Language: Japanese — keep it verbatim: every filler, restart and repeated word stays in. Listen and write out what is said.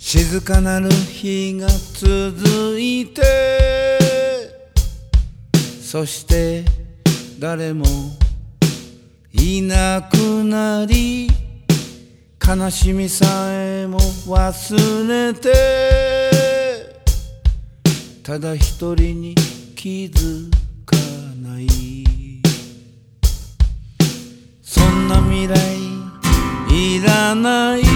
静かなる日が続いて、そして誰もいなくなり、悲しみさえも忘れて、ただ一人に気づかない。そんな未来いらない。